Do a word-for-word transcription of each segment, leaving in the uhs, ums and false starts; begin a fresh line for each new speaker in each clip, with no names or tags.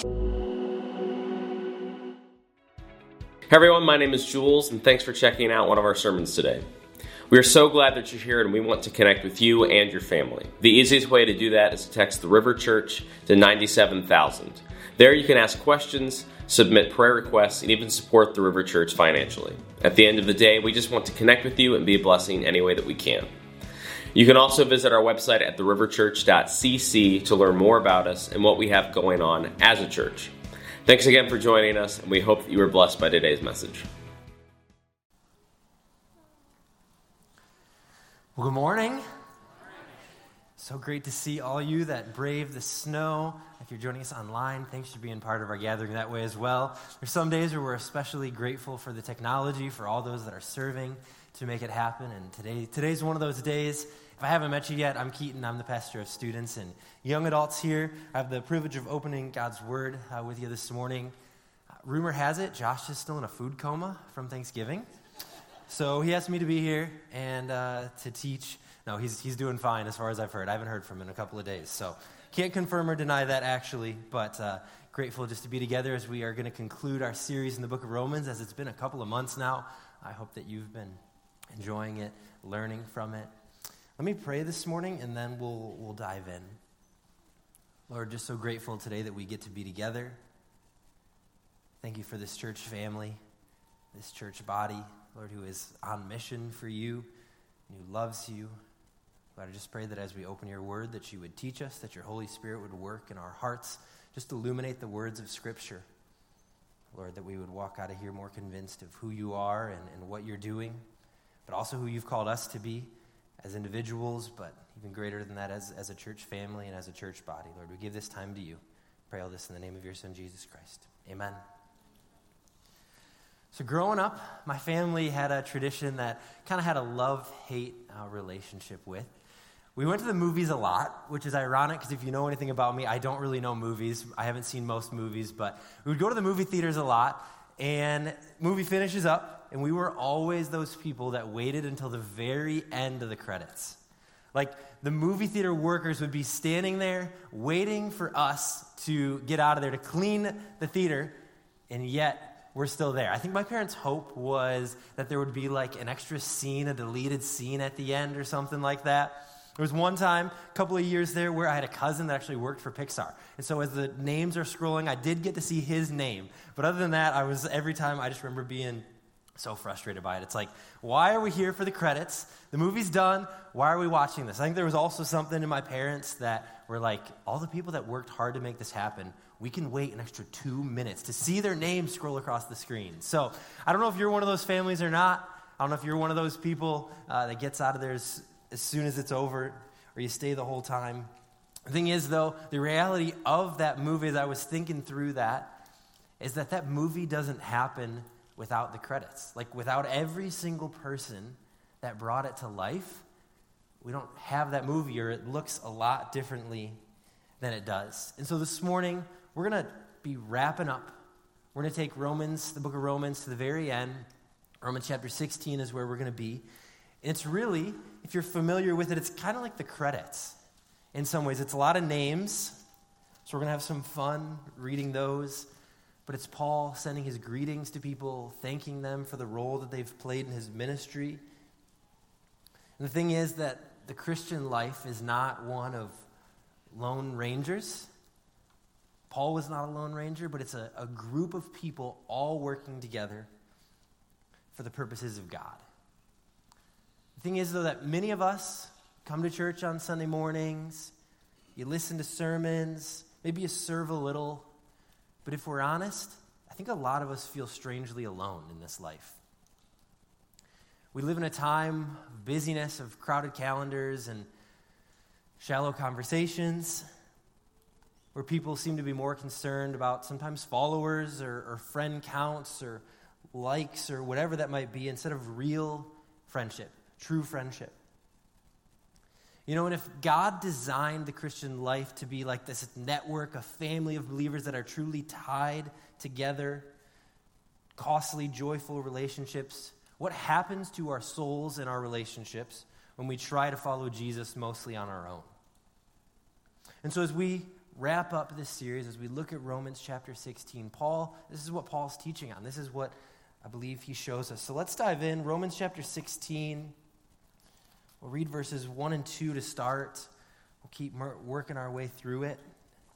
Hey everyone, my name is Jules, and thanks for checking out one of our sermons today. We are so glad that you're here, and we want to connect with you and your family. The easiest way to do that is to text the River Church to nine seven thousand. There you can ask questions, submit prayer requests, and even support the River Church financially. At the end of the day, we just want to connect with you and be a blessing any way that we can. You can also visit our website at the river church dot c c to learn more about us and what we have going on as a church. Thanks again for joining us, and we hope that you were blessed by today's message.
Well, good morning. So great to see all you that brave the snow. If you're joining us online, thanks for being part of our gathering that way as well. There's some days where we're especially grateful for the technology, for all those that are serving to make it happen. And today, today's one of those days. If I haven't met you yet, I'm Keaton. I'm the pastor of students and young adults here. I have the privilege of opening God's Word uh, with you this morning. Uh, rumor has it, Josh is still in a food coma from Thanksgiving. So he asked me to be here and uh, to teach. No, he's he's doing fine as far as I've heard. I haven't heard from him in a couple of days. So can't confirm or deny that actually, but uh, grateful just to be together as we are going to conclude our series in the book of Romans, as it's been a couple of months now. I hope that you've been enjoying it, learning from it. Let me pray this morning, and then we'll we'll dive in. Lord, just so grateful today that we get to be together. Thank you for this church family, this church body, Lord, who is on mission for you, and who loves you. Lord, I just pray that as we open your word, that you would teach us, that your Holy Spirit would work in our hearts, just illuminate the words of Scripture. Lord, that we would walk out of here more convinced of who you are and, and what you're doing, but also who you've called us to be as individuals, but even greater than that, as, as a church family and as a church body. Lord, we give this time to you. Pray all this in the name of your Son, Jesus Christ. Amen. So growing up, my family had a tradition that kind of had a love-hate uh, relationship with. We went to the movies a lot, which is ironic because if you know anything about me, I don't really know movies. I haven't seen most movies, but we would go to the movie theaters a lot, and movie finishes up, and we were always those people that waited until the very end of the credits. Like, the movie theater workers would be standing there waiting for us to get out of there, to clean the theater, and yet we're still there. I think my parents' hope was that there would be like an extra scene, a deleted scene at the end or something like that. There was one time, a couple of years there, where I had a cousin that actually worked for Pixar. And so as the names are scrolling, I did get to see his name. But other than that, I was every time, I just remember being so frustrated by it. It's like, why are we here for the credits? The movie's done. Why are we watching this? I think there was also something in my parents that were like, all the people that worked hard to make this happen, we can wait an extra two minutes to see their names scroll across the screen. So I don't know if you're one of those families or not. I don't know if you're one of those people uh, that gets out of there as, as soon as it's over, or you stay the whole time. The thing is, though, the reality of that movie, as I was thinking through that, is that that movie doesn't happen without the credits. Like, without every single person that brought it to life, we don't have that movie, or it looks a lot differently than it does. And so this morning, we're going to be wrapping up. We're going to take Romans, the book of Romans, to the very end. Romans chapter sixteen is where we're going to be. And it's really, if you're familiar with it, it's kind of like the credits. In some ways, it's a lot of names, so we're going to have some fun reading those. But it's Paul sending his greetings to people, thanking them for the role that they've played in his ministry. And the thing is that the Christian life is not one of lone rangers. Paul was not a lone ranger, but it's a, a group of people all working together for the purposes of God. The thing is, though, that many of us come to church on Sunday mornings, you listen to sermons, maybe you serve a little. But if we're honest, I think a lot of us feel strangely alone in this life. We live in a time of busyness, of crowded calendars and shallow conversations, where people seem to be more concerned about sometimes followers or, or friend counts or likes or whatever that might be, instead of real friendship, true friendship. You know, and if God designed the Christian life to be like this network, a family of believers that are truly tied together, costly, joyful relationships, what happens to our souls and our relationships when we try to follow Jesus mostly on our own? And so as we wrap up this series, as we look at Romans chapter sixteen, Paul, this is what Paul's teaching on. This is what I believe he shows us. So let's dive in. Romans chapter sixteen. We'll read verses one and two to start. We'll keep working our way through it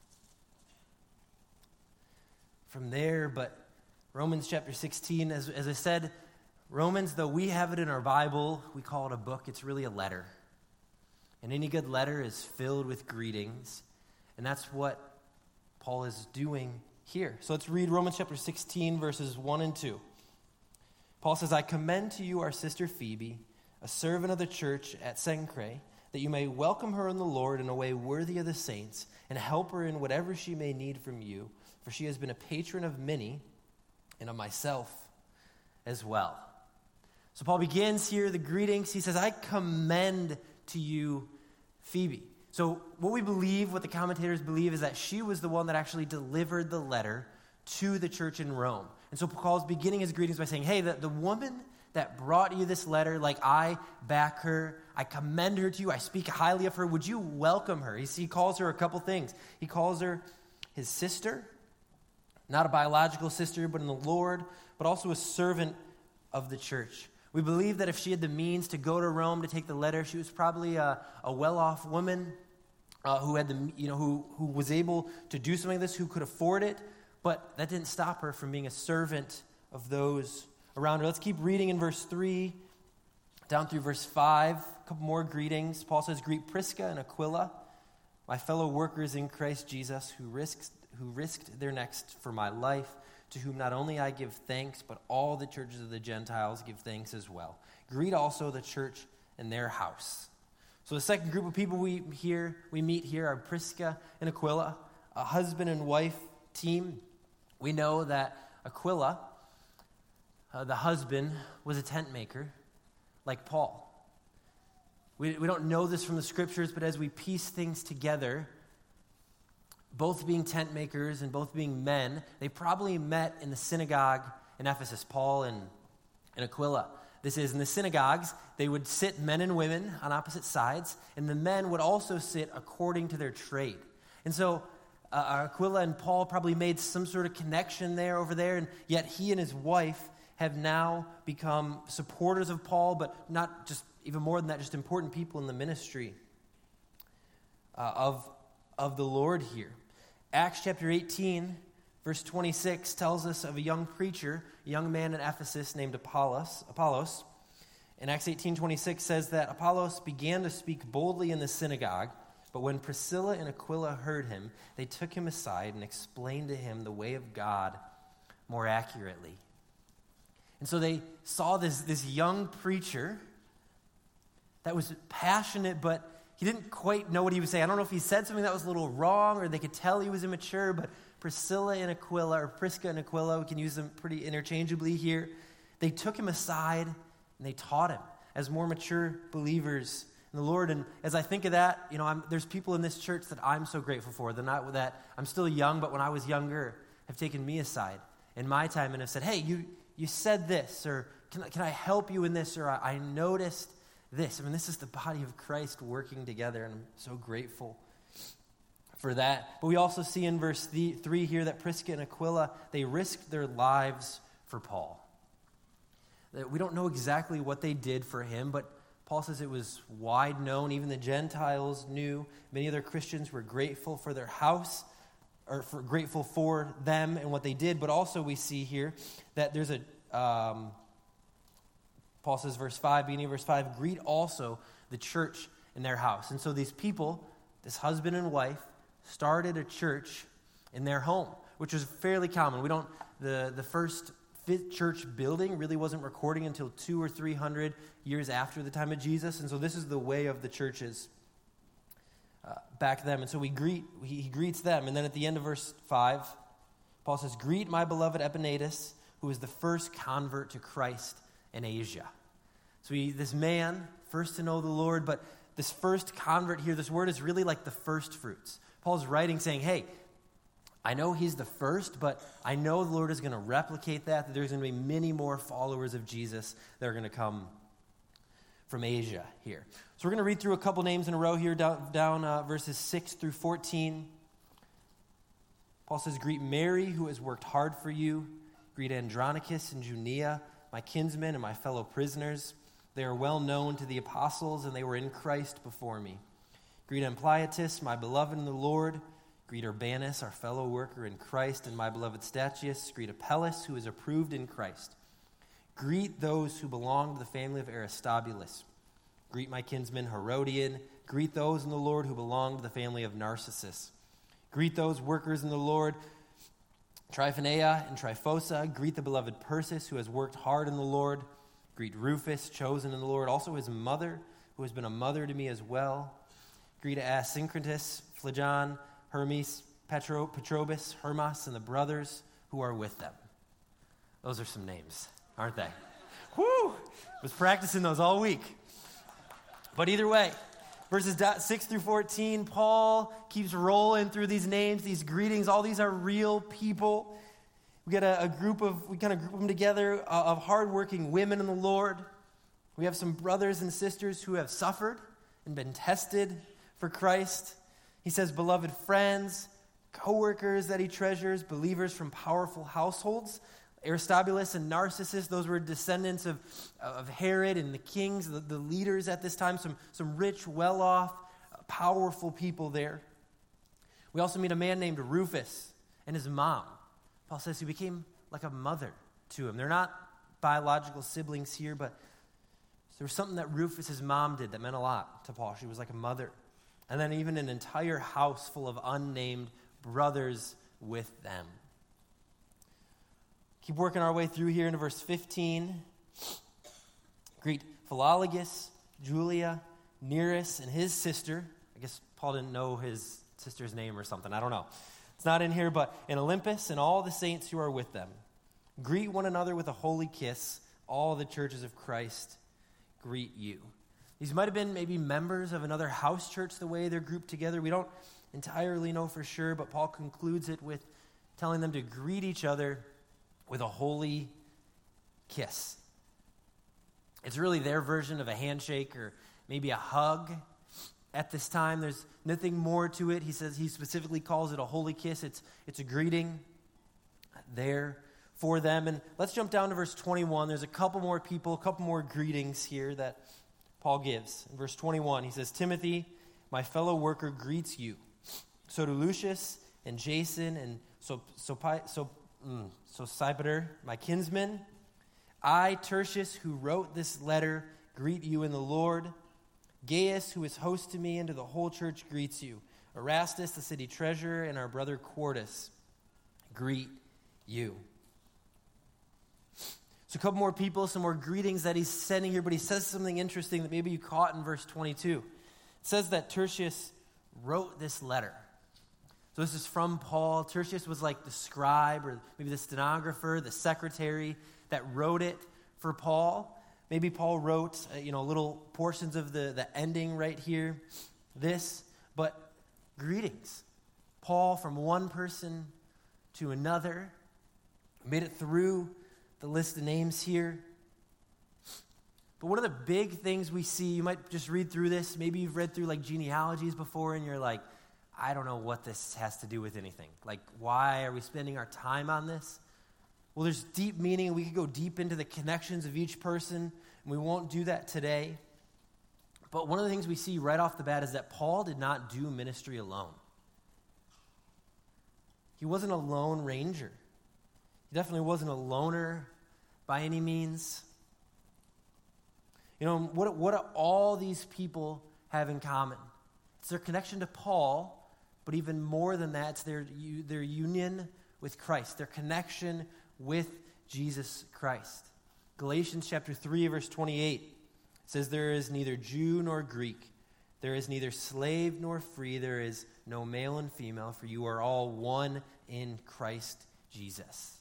from there. But Romans chapter sixteen, as, as I said, Romans, though we have it in our Bible, we call it a book. It's really a letter. And any good letter is filled with greetings. And that's what Paul is doing here. So let's read Romans chapter sixteen, verses one and two. Paul says, I commend to you our sister Phoebe, a servant of the church at Cenchreae, that you may welcome her in the Lord in a way worthy of the saints, and help her in whatever she may need from you, for she has been a patron of many, and of myself as well. So Paul begins here the greetings. He says, I commend to you Phoebe. So what we believe, what the commentators believe, is that she was the one that actually delivered the letter to the church in Rome. And so Paul's beginning his greetings by saying, hey, the, the woman that brought you this letter, like I back her, I commend her to you, I speak highly of her, would you welcome her? He, he calls her a couple things. He calls her his sister, not a biological sister, but in the Lord, but also a servant of the church. We believe that if she had the means to go to Rome to take the letter, she was probably a, a well-off woman uh, who had the, you know, who, who was able to do something like this, who could afford it, but that didn't stop her from being a servant of those around her. Let's keep reading in verse three, down through verse five, a couple more greetings. Paul says, greet Prisca and Aquila, my fellow workers in Christ Jesus, who risked, who risked their necks for my life, to whom not only I give thanks, but all the churches of the Gentiles give thanks as well. Greet also the church in their house. So the second group of people we here we meet here are Prisca and Aquila, a husband and wife team. We know that Aquila, uh, the husband, was a tent maker, like Paul. We, we don't know this from the scriptures, but as we piece things together, both being tent makers and both being men, they probably met in the synagogue in Ephesus, Paul and, and Aquila. This is, in the synagogues, they would sit men and women on opposite sides, and the men would also sit according to their trade. And so uh, Aquila and Paul probably made some sort of connection there over there, and yet he and his wife have now become supporters of Paul, but not just, even more than that, just important people in the ministry uh, of of the Lord here. Acts chapter eighteen, verse twenty-six tells us of a young preacher, a young man in Ephesus named Apollos. Apollos. And Acts eighteen twenty-six says that Apollos began to speak boldly in the synagogue, but when Priscilla and Aquila heard him, they took him aside and explained to him the way of God more accurately. And so they saw this, this young preacher that was passionate, but he didn't quite know what he was saying. I don't know if he said something that was a little wrong, or they could tell he was immature, but Priscilla and Aquila, or Prisca and Aquila, we can use them pretty interchangeably here, they took him aside and they taught him as more mature believers in the Lord. And as I think of that, you know, I'm, there's people in this church that I'm so grateful for. They're not that I'm still young, but when I was younger, have taken me aside in my time and have said, hey, you you said this, or can, can I help you in this, or I, I noticed this. I mean, this is the body of Christ working together, and I'm so grateful for that. But we also see in verse three here that Prisca and Aquila, they risked their lives for Paul. We don't know exactly what they did for him, but Paul says it was wide known. Even the Gentiles knew. Many other Christians were grateful for their house, or for grateful for them and what they did. But also we see here that there's a... Um, Paul says, verse five, beginning of verse five, greet also the church in their house. And so these people, this husband and wife, started a church in their home, which was fairly common. We don't, the, the first fifth church building really wasn't recording until two or three hundred years after the time of Jesus. And so this is the way of the churches uh, back then. And so we greet, he, he greets them. And then at the end of verse five, Paul says, greet my beloved Epaenetus, who is the first convert to Christ in Asia. So he, this man, first to know the Lord, but this first convert here, this word is really like the first fruits. Paul's writing saying, hey, I know he's the first, but I know the Lord is going to replicate that, that there's going to be many more followers of Jesus that are going to come from Asia here. So we're going to read through a couple names in a row here, down, down uh, verses six through fourteen. Paul says, greet Mary, who has worked hard for you. Greet Andronicus and Junia, my kinsmen and my fellow prisoners. They are well known to the apostles, and they were in Christ before me. Greet Ampliatus, my beloved in the Lord. Greet Urbanus, our fellow worker in Christ, and my beloved Statius. Greet Apelles, who is approved in Christ. Greet those who belong to the family of Aristobulus. Greet my kinsman Herodian. Greet those in the Lord who belong to the family of Narcissus. Greet those workers in the Lord, Tryphonea and Tryphosa. Greet the beloved Persis, who has worked hard in the Lord. Greet Rufus, chosen in the Lord, also his mother, who has been a mother to me as well. Greet Asyncritus, Phlegon, Hermes, Petro, Petrobus, Hermas, and the brothers who are with them. Those are some names, aren't they? Whew! Was practicing those all week. But either way, verses six through fourteen, Paul keeps rolling through these names, these greetings. All these are real people. We got a, a group of, we kind of group them together uh, of hardworking women in the Lord. We have some brothers and sisters who have suffered and been tested for Christ. He says, beloved friends, co-workers that he treasures, believers from powerful households. Aristobulus and Narcissus, those were descendants of, of Herod and the kings, the, the leaders at this time, some, some rich, well-off, powerful people there. We also meet a man named Rufus and his mom. Paul says he became like a mother to him. They're not biological siblings here, but there was something that Rufus' mom did that meant a lot to Paul. She was like a mother. And then even an entire house full of unnamed brothers with them. Keep working our way through here into verse fifteen. Greet Philologus, Julia, Nereus, and his sister. I guess Paul didn't know his sister's name or something. I don't know. It's not in here, but in Olympus and all the saints who are with them. Greet one another with a holy kiss. All the churches of Christ greet you. These might have been maybe members of another house church the way they're grouped together. We don't entirely know for sure, but Paul concludes it with telling them to greet each other with a holy kiss. It's really their version of a handshake or maybe a hug. At this time, there's nothing more to it. He says he specifically calls it a holy kiss. It's, it's a greeting there for them. And let's jump down to verse twenty-one. There's a couple more people, a couple more greetings here that Paul gives. In verse twenty-one, he says, Timothy, my fellow worker, greets you. So do Lucius and Jason and so so so mm, Sosipater, my kinsmen. I, Tertius, who wrote this letter, greet you in the Lord. Gaius, who is host to me and to the whole church, greets you. Erastus, the city treasurer, and our brother Quartus greet you. So a couple more people, some more greetings that he's sending here, but he says something interesting that maybe you caught in verse twenty-two. It says that Tertius wrote this letter. So this is from Paul. Tertius was like the scribe or maybe the stenographer, the secretary that wrote it for Paul. Maybe Paul wrote, uh, you know, little portions of the, the ending right here, this, but greetings. Paul from one person to another, made it through the list of names here. But one of the big things we see, you might just read through this, maybe you've read through like genealogies before and you're like, I don't know what this has to do with anything. Like, why are we spending our time on this? Well, there's deep meaning. We could go deep into the connections of each person, and we won't do that today. But one of the things we see right off the bat is that Paul did not do ministry alone. He wasn't a lone ranger. He definitely wasn't a loner by any means. You know, what, what do all these people have in common? It's their connection to Paul, but even more than that, it's their, their union with Christ, their connection with Jesus Christ. Galatians chapter three, verse twenty-eight says, there is neither Jew nor Greek, there is neither slave nor free, there is no male and female, for you are all one in Christ Jesus.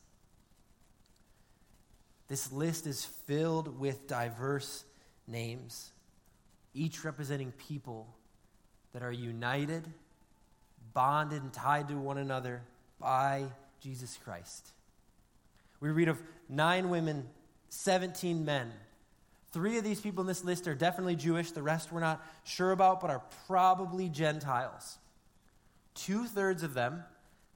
This list is filled with diverse names, each representing people that are united, bonded, and tied to one another by Jesus Christ. We read of nine women, seventeen men. Three of these people in this list are definitely Jewish. The rest we're not sure about, but are probably Gentiles. Two-thirds of them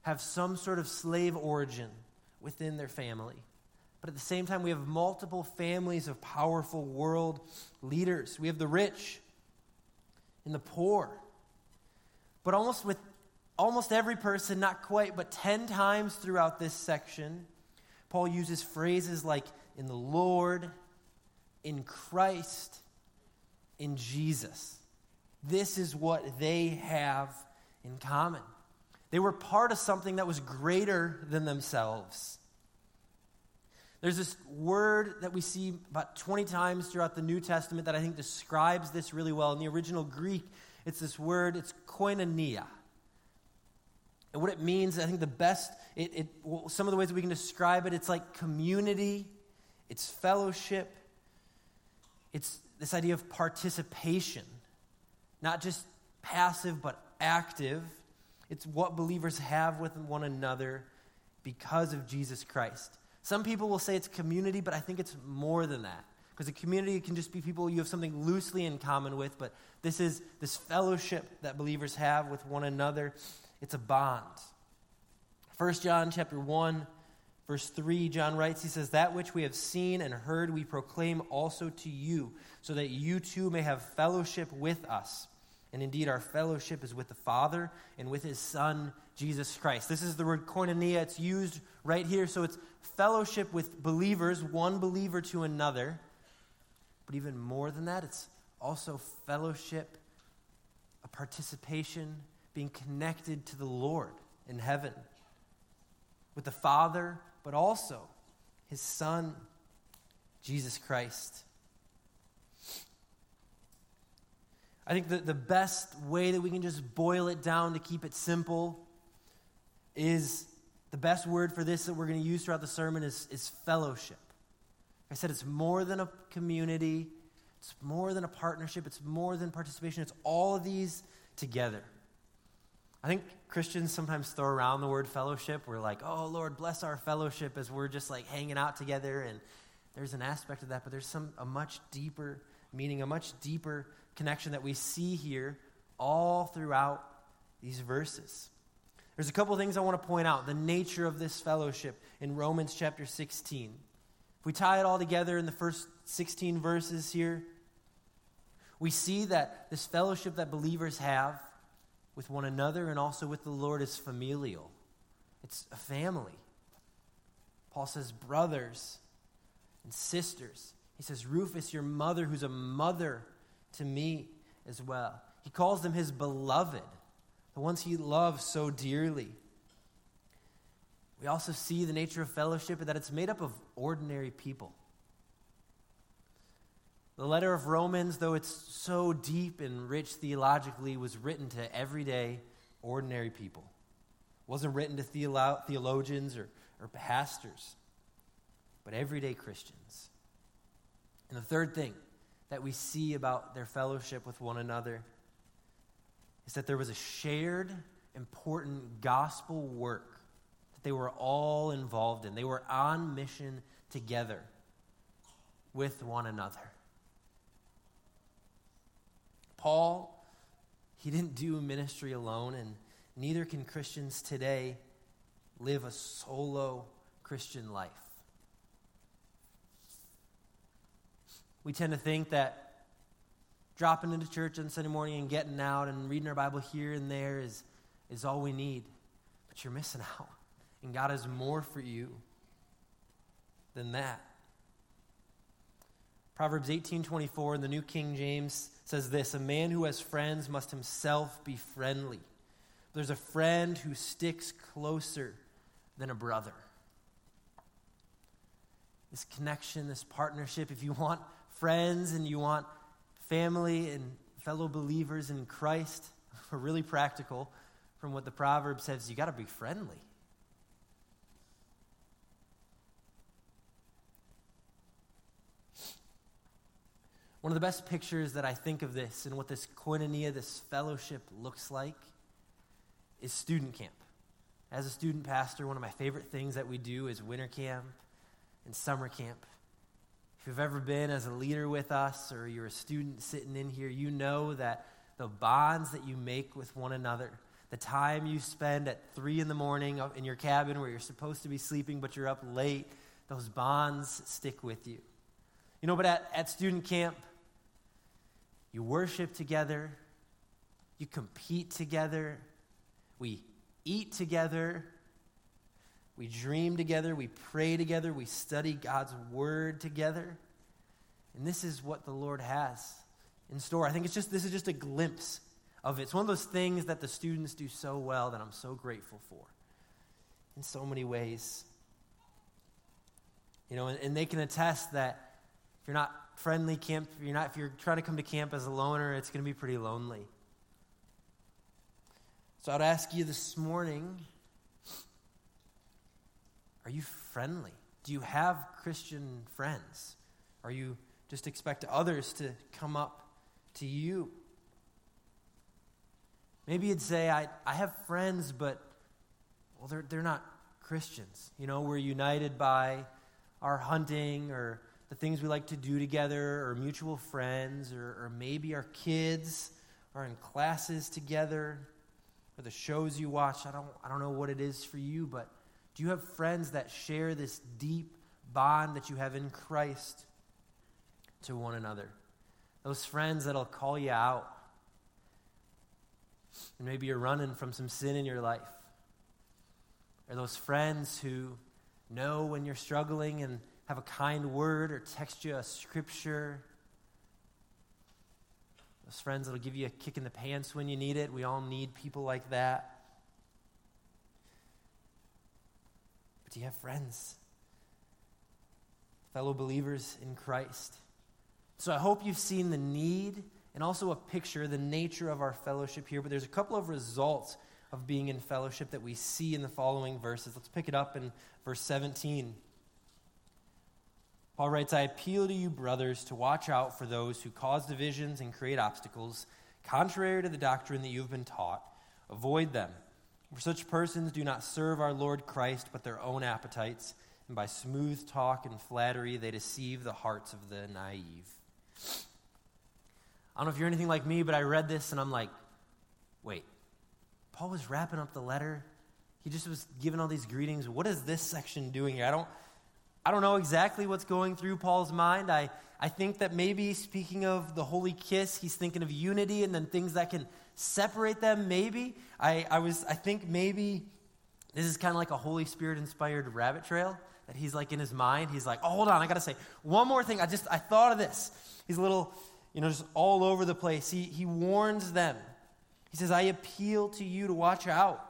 have some sort of slave origin within their family. But at the same time, we have multiple families of powerful world leaders. We have the rich and the poor. But almost with almost every person, not quite, but ten times throughout this section, Paul uses phrases like in the Lord, in Christ, in Jesus. This is what they have in common. They were part of something that was greater than themselves. There's this word that we see about twenty times throughout the New Testament that I think describes this really well. In the original Greek, it's this word, it's koinonia. And what it means, I think the best, it, it well, some of the ways that we can describe it, it's like community, it's fellowship, it's this idea of participation, not just passive but active. It's what believers have with one another because of Jesus Christ. Some people will say it's community, but I think it's more than that. Because a community can just be people you have something loosely in common with, but this is this fellowship that believers have with one another. It's a bond. First John chapter one, verse three, John writes, he says, "That which we have seen and heard we proclaim also to you, so that you too may have fellowship with us. And indeed our fellowship is with the Father and with his Son, Jesus Christ." This is the word koinonia. It's used right here. So it's fellowship with believers, one believer to another. But even more than that, it's also fellowship, a participation, being connected to the Lord in heaven, with the Father, but also his Son, Jesus Christ. I think that the best way that we can just boil it down to keep it simple is the best word for this that we're going to use throughout the sermon is, is fellowship. Like I said, it's more than a community. It's more than a partnership. It's more than participation. It's all of these together. I think Christians sometimes throw around the word fellowship. We're like, oh, Lord, bless our fellowship, as we're just like hanging out together. And there's an aspect of that, but there's some a much deeper meaning, a much deeper connection that we see here all throughout these verses. There's a couple things I want to point out. The nature of this fellowship in Romans chapter sixteen. If we tie it all together in the first sixteen verses here, we see that this fellowship that believers have with one another and also with the Lord is familial. It's a family. Paul says brothers and sisters. He says, Rufus, your mother, who's a mother to me as well. He calls them his beloved, the ones he loves so dearly. We also see the nature of fellowship and that it's made up of ordinary people. The letter of Romans, though it's so deep and rich theologically, was written to everyday, ordinary people. It wasn't written to theolo- theologians or, or pastors, but everyday Christians. And the third thing that we see about their fellowship with one another is that there was a shared, important gospel work that they were all involved in. They were on mission together with one another. Paul, he didn't do ministry alone, and neither can Christians today live a solo Christian life. We tend to think that dropping into church on Sunday morning and getting out and reading our Bible here and there is, is all we need. But you're missing out. And God has more for you than that. Proverbs eighteen twenty-four in the New King James says this, "A man who has friends must himself be friendly. There's a friend who sticks closer than a brother." This connection, this partnership, if you want friends and you want family and fellow believers in Christ, are really practical from what the proverb says, you got to be friendly. One of the best pictures that I think of this and what this koinonia, this fellowship looks like is student camp. As a student pastor, one of my favorite things that we do is winter camp and summer camp. If you've ever been as a leader with us or you're a student sitting in here, you know that the bonds that you make with one another, the time you spend at three in the morning in your cabin where you're supposed to be sleeping but you're up late, those bonds stick with you. You know, but at, at student camp, you worship together, you compete together, we eat together, we dream together, we pray together, we study God's word together. And this is what the Lord has in store. I think it's just this is just a glimpse of it. It's one of those things that the students do so well that I'm so grateful for in so many ways. You know, and, and they can attest that if you're not friendly camp, if you're not if you're trying to come to camp as a loner, it's going to be pretty lonely. So I'd ask you this morning, are you friendly? Do you have Christian friends? Are you just expect others to come up to you? Maybe you'd say, I, I have friends, but, well, they're, they're not Christians. You know, we're united by our hunting or the things we like to do together or mutual friends or, or maybe our kids are in classes together or the shows you watch. I don't, I don't know what it is for you, but do you have friends that share this deep bond that you have in Christ to one another? Those friends that'll call you out. And maybe you're running from some sin in your life. Or those friends who know when you're struggling and have a kind word or text you a scripture. Those friends that'll give you a kick in the pants when you need it. We all need people like that. But do you have friends? Fellow believers in Christ? So I hope you've seen the need and also a picture, the nature of our fellowship here. But there's a couple of results of being in fellowship that we see in the following verses. Let's pick it up in verse seventeen. Paul writes, I appeal to you, brothers, to watch out for those who cause divisions and create obstacles, contrary to the doctrine that you have been taught. Avoid them. For such persons do not serve our Lord Christ, but their own appetites, and by smooth talk and flattery they deceive the hearts of the naive. I don't know if you're anything like me, but I read this and I'm like, wait, Paul was wrapping up the letter. He just was giving all these greetings. What is this section doing here? I don't I don't know exactly what's going through Paul's mind. I, I think that maybe speaking of the holy kiss, he's thinking of unity and then things that can separate them, maybe. I, I was I think maybe this is kind of like a Holy Spirit-inspired rabbit trail that he's like in his mind. He's like, oh, hold on, I got to say one more thing. I just, I thought of this. He's a little, you know, just all over the place. He, he warns them. He says, I appeal to you to watch out.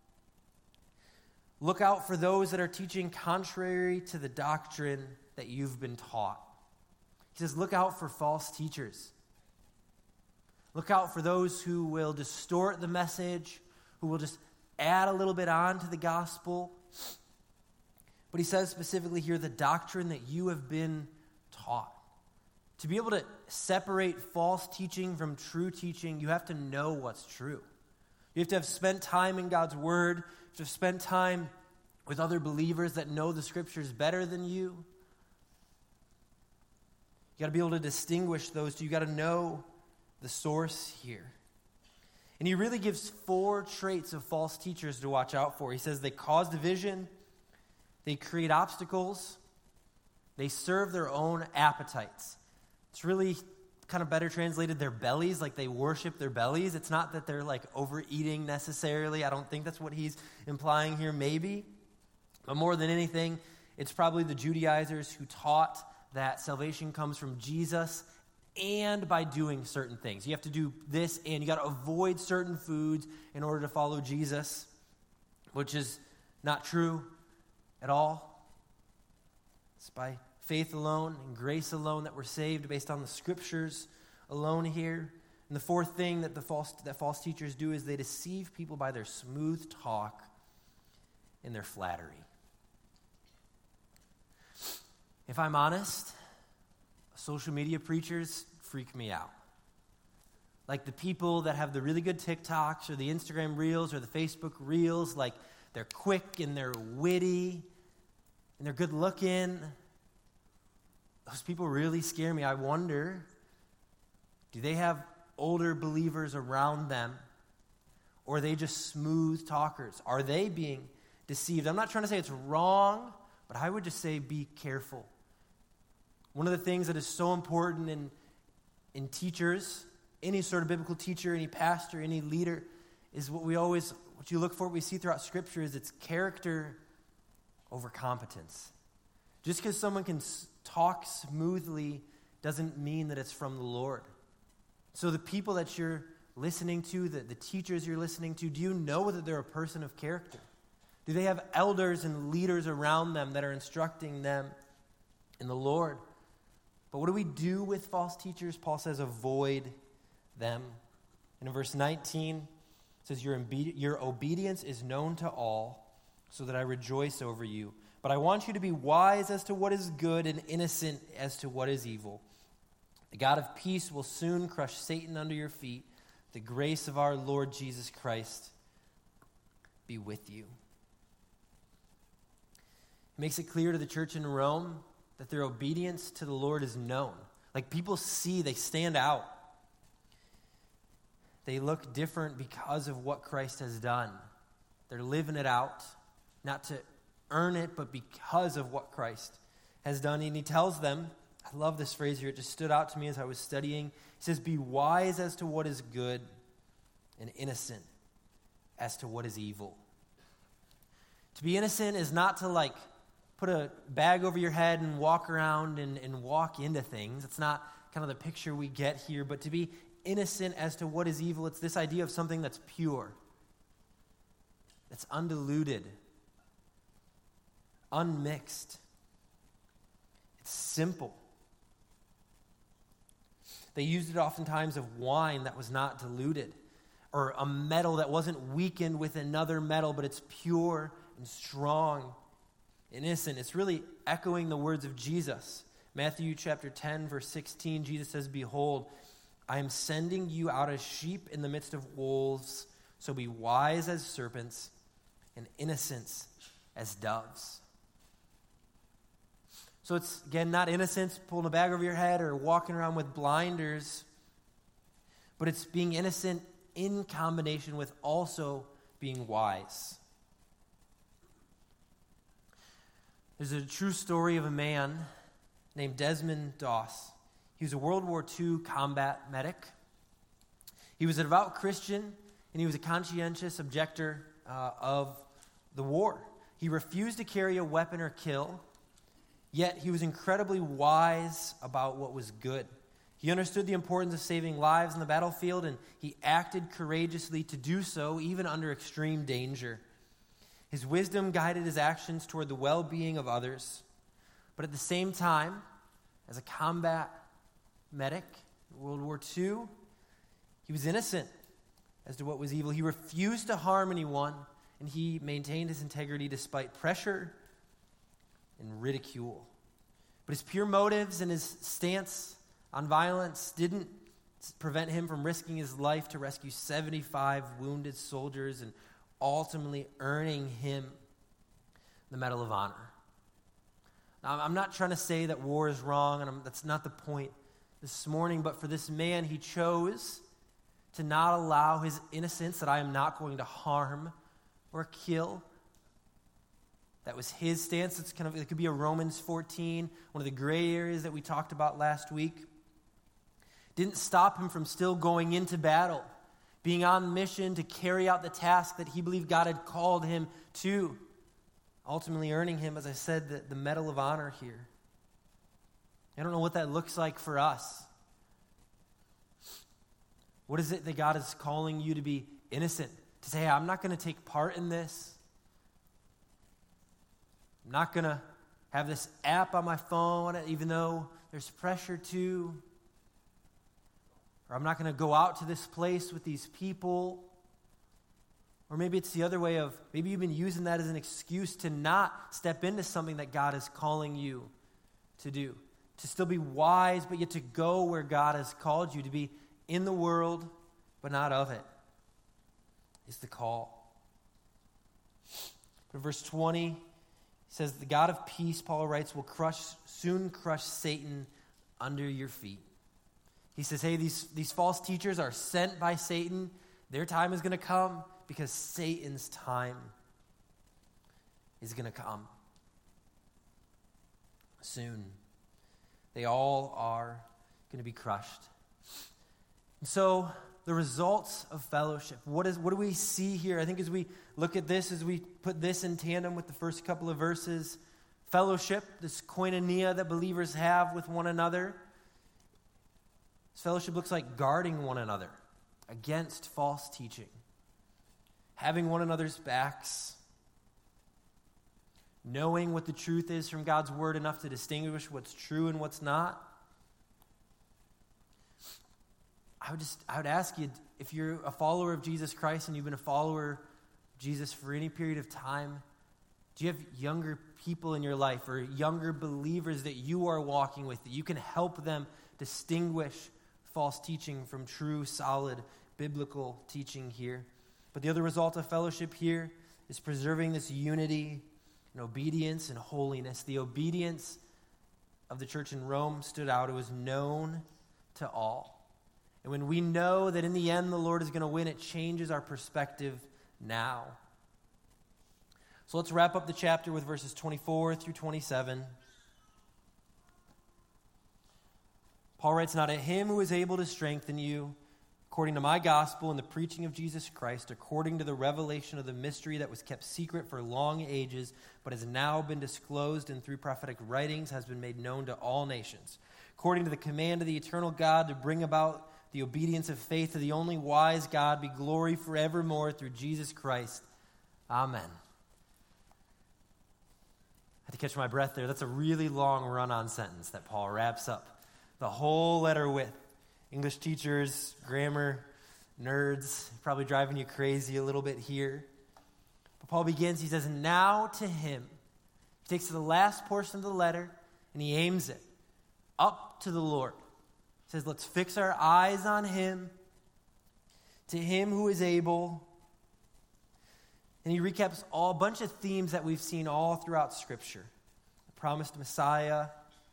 Look out for those that are teaching contrary to the doctrine that you've been taught. He says, look out for false teachers. Look out for those who will distort the message, who will just add a little bit on to the gospel. But he says specifically here, the doctrine that you have been taught. To be able to separate false teaching from true teaching, you have to know what's true. You have to have spent time in God's word. You have to have spent time with other believers that know the scriptures better than you. You got to be able to distinguish those two. You got to know the source here. And he really gives four traits of false teachers to watch out for. He says they cause division, they create obstacles, they serve their own appetites. It's really kind of better translated their bellies, like they worship their bellies. It's not that they're like overeating necessarily. I don't think that's what he's implying here, maybe. But more than anything, it's probably the Judaizers who taught that salvation comes from Jesus and by doing certain things. You have to do this and you got to avoid certain foods in order to follow Jesus, which is not true at all. It's by faith alone and grace alone that we're saved based on the scriptures alone here. And the fourth thing that the false that false teachers do is they deceive people by their smooth talk and their flattery. If I'm honest, social media preachers freak me out. Like the people that have the really good TikToks or the Instagram Reels or the Facebook Reels, like they're quick and they're witty and they're good looking. Those people really scare me. I wonder, do they have older believers around them? Or are they just smooth talkers? Are they being deceived? I'm not trying to say it's wrong, but I would just say be careful. One of the things that is so important in, in teachers, any sort of biblical teacher, any pastor, any leader, is what we always, what you look for, what we see throughout Scripture is it's character over competence. Just because someone can talk smoothly doesn't mean that it's from the Lord. So the people that you're listening to, the, the teachers you're listening to, do you know that they're a person of character? Do they have elders and leaders around them that are instructing them in the Lord? But what do we do with false teachers? Paul says, avoid them. And in verse nineteen, it says, your, imbe- your obedience is known to all, so that I rejoice over you. But I want you to be wise as to what is good and innocent as to what is evil. The God of peace will soon crush Satan under your feet. The grace of our Lord Jesus Christ be with you. He makes it clear to the church in Rome that their obedience to the Lord is known. Like people see, they stand out. They look different because of what Christ has done. They're living it out, not to earn it, but because of what Christ has done. And he tells them, I love this phrase here, it just stood out to me as I was studying. He says, be wise as to what is good and innocent as to what is evil. To be innocent is not to like put a bag over your head and walk around and, and walk into things. It's not kind of the picture we get here, but to be innocent as to what is evil, it's this idea of something that's pure, that's undiluted, unmixed. It's simple. They used it oftentimes of wine that was not diluted, or a metal that wasn't weakened with another metal, but it's pure and strong and innocent. It's really echoing the words of Jesus. Matthew chapter ten, verse sixteen, Jesus says, behold, I am sending you out as sheep in the midst of wolves, so be wise as serpents and innocent as doves. So it's, again, not innocence, pulling a bag over your head or walking around with blinders, but it's being innocent in combination with also being wise. There's a true story of a man named Desmond Doss. He was a World War Two combat medic. He was a devout Christian, and he was a conscientious objector uh, of the war. He refused to carry a weapon or kill, yet he was incredibly wise about what was good. He understood the importance of saving lives on the battlefield, and he acted courageously to do so, even under extreme danger. His wisdom guided his actions toward the well-being of others. But at the same time, as a combat medic in World War Two, he was innocent as to what was evil. He refused to harm anyone, and he maintained his integrity despite pressure and ridicule. But his pure motives and his stance on violence didn't prevent him from risking his life to rescue seventy-five wounded soldiers and ultimately earning him the Medal of Honor. Now, I'm not trying to say that war is wrong, and I'm, that's not the point this morning, but for this man, he chose to not allow his innocence, that I am not going to harm or kill. That was his stance. It's kind of, it could be a Romans fourteen, one of the gray areas that we talked about last week. Didn't stop him from still going into battle, being on mission to carry out the task that he believed God had called him to, ultimately earning him, as I said, the, the Medal of Honor here. I don't know what that looks like for us. What is it that God is calling you to be innocent? To say, hey, I'm not going to take part in this. I'm not going to have this app on my phone, even though there's pressure to. Or I'm not going to go out to this place with these people. Or maybe it's the other way of, maybe you've been using that as an excuse to not step into something that God is calling you to do. To still be wise, but yet to go where God has called you. To be in the world, but not of it, is the call. But verse twenty says, the God of peace, Paul writes, will crush, soon crush Satan under your feet. He says, hey, these, these false teachers are sent by Satan. Their time is going to come because Satan's time is going to come soon. They all are going to be crushed. And so the results of fellowship, what is what do we see here? I think as we look at this, as we put this in tandem with the first couple of verses, fellowship, this koinonia that believers have with one another, this fellowship looks like guarding one another against false teaching, having one another's backs, knowing what the truth is from God's word enough to distinguish what's true and what's not. I would just, I would ask you, if you're a follower of Jesus Christ and you've been a follower of Jesus for any period of time, do you have younger people in your life or younger believers that you are walking with, that you can help them distinguish false teaching from true, solid, biblical teaching here? But the other result of fellowship here is preserving this unity and obedience and holiness. The obedience of the church in Rome stood out. It was known to all. And when we know that in the end the Lord is going to win, it changes our perspective now. So let's wrap up the chapter with verses twenty-four through twenty-seven. Paul writes, "Now to him who is able to strengthen you, according to my gospel and the preaching of Jesus Christ, according to the revelation of the mystery that was kept secret for long ages, but has now been disclosed and through prophetic writings has been made known to all nations, according to the command of the eternal God to bring about the obedience of faith to the only wise God, be glory forevermore through Jesus Christ. Amen." I had to catch my breath there. That's a really long run-on sentence that Paul wraps up the whole letter with. English teachers, grammar nerds, probably driving you crazy a little bit here. But Paul begins, he says, "Now to him." He takes the last portion of the letter and he aims it up to the Lord. He says, let's fix our eyes on him, to him who is able. And he recaps all a bunch of themes that we've seen all throughout Scripture. The promised Messiah,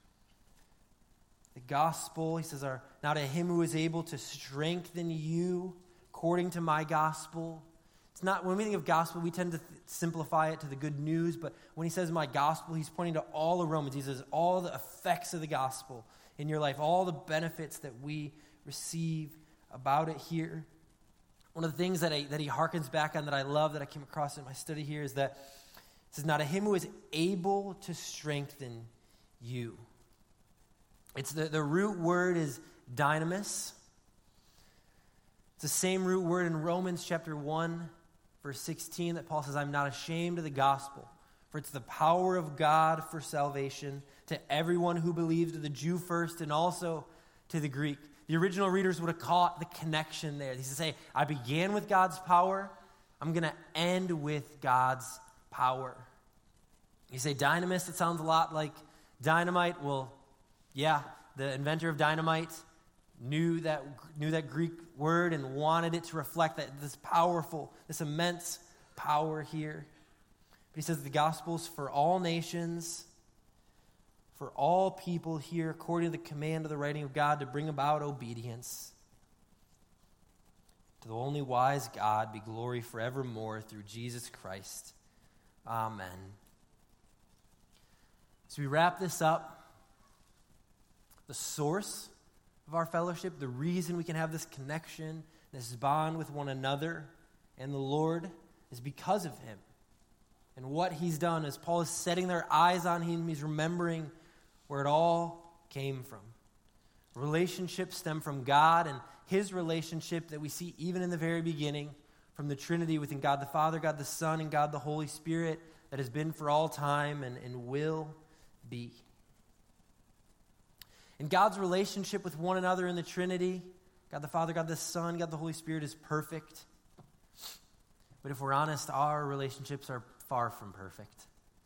the gospel. He says, our, now to him who is able to strengthen you according to my gospel. It's not, when we think of gospel, we tend to th- simplify it to the good news, but when he says my gospel, he's pointing to all of Romans. He says all the effects of the gospel in your life, all the benefits that we receive about it here. One of the things that, I, that he harkens back on that I love, that I came across in my study here, is that it says, now to him who is able to strengthen you. It's the, the root word is dynamis. It's the same root word in Romans chapter one, verse sixteen, that Paul says, I'm not ashamed of the gospel, for it's the power of God for salvation to everyone who believes, to the Jew first and also to the Greek. The original readers would have caught the connection there. He says, hey, I began with God's power. I'm going to end with God's power. You say dynamis, it sounds a lot like dynamite. Well, yeah, the inventor of dynamite knew that knew that Greek word and wanted it to reflect that this powerful, this immense power here. But he says the gospel's for all nations, for all people here, according to the command of the writing of God, to bring about obedience. To the only wise God be glory forevermore through Jesus Christ. Amen. As we wrap this up, the source of our fellowship, the reason we can have this connection, this bond with one another and the Lord, is because of him. And what he's done is Paul is setting their eyes on him. He's remembering where it all came from. Relationships stem from God, and his relationship that we see even in the very beginning from the Trinity within God the Father, God the Son, and God the Holy Spirit that has been for all time and, and will be. And God's relationship with one another in the Trinity, God the Father, God the Son, God the Holy Spirit, is perfect. But if we're honest, our relationships are far from perfect.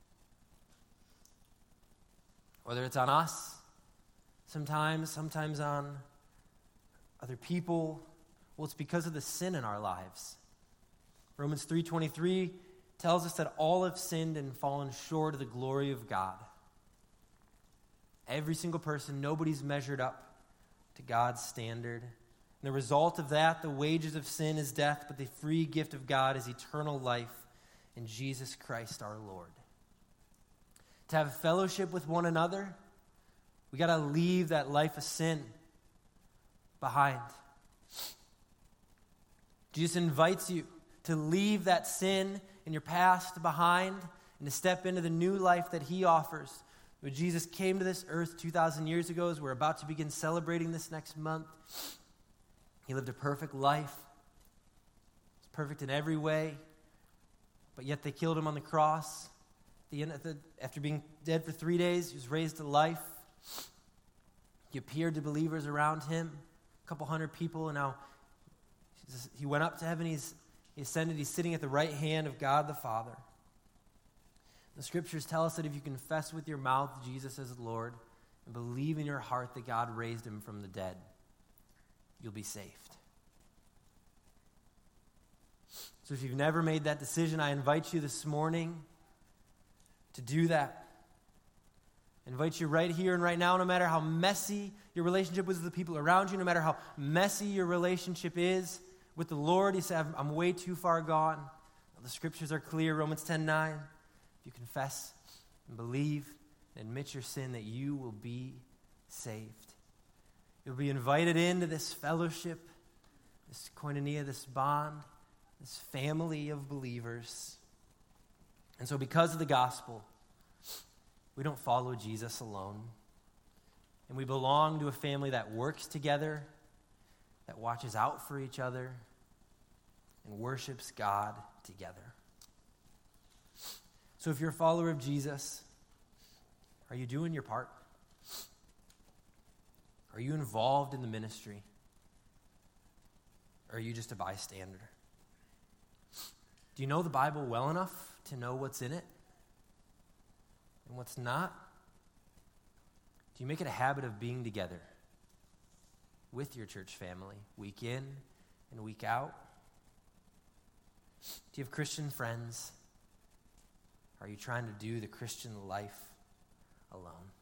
Whether it's on us, sometimes, sometimes on other people, well, it's because of the sin in our lives. Romans three twenty-three tells us that all have sinned and fallen short of the glory of God. Every single person, nobody's measured up to God's standard And the result of that, the wages of sin is death, but the free gift of God is eternal life in Jesus Christ our Lord. To have fellowship with one another, we got to leave that life of sin behind. Jesus invites you to leave that sin in your past behind and to step into the new life that he offers. When Jesus came to this earth two thousand years ago, as we're about to begin celebrating this next month, he lived a perfect life. He's perfect in every way, but yet they killed him on the cross. The end of the, after being dead for three days, he was raised to life. He appeared to believers around him, a couple hundred people, and now he went up to heaven. He's, he ascended. He's sitting at the right hand of God the Father. The scriptures tell us that if you confess with your mouth Jesus as Lord and believe in your heart that God raised him from the dead, you'll be saved. So if you've never made that decision, I invite you this morning to do that. I invite you right here and right now, no matter how messy your relationship is with the people around you, no matter how messy your relationship is with the Lord. You say, I'm, I'm way too far gone. Well, the scriptures are clear, Romans ten nine. If you confess and believe and admit your sin, that you will be saved. You'll be invited into this fellowship, this koinonia, this bond, this family of believers. And so because of the gospel, we don't follow Jesus alone. And we belong to a family that works together, that watches out for each other, and worships God together. So if you're a follower of Jesus, are you doing your part? Are you involved in the ministry? Or are you just a bystander? Do you know the Bible well enough to know what's in it and what's not? Do you make it a habit of being together with your church family, week in and week out? Do you have Christian friends? Are you trying to do the Christian life alone?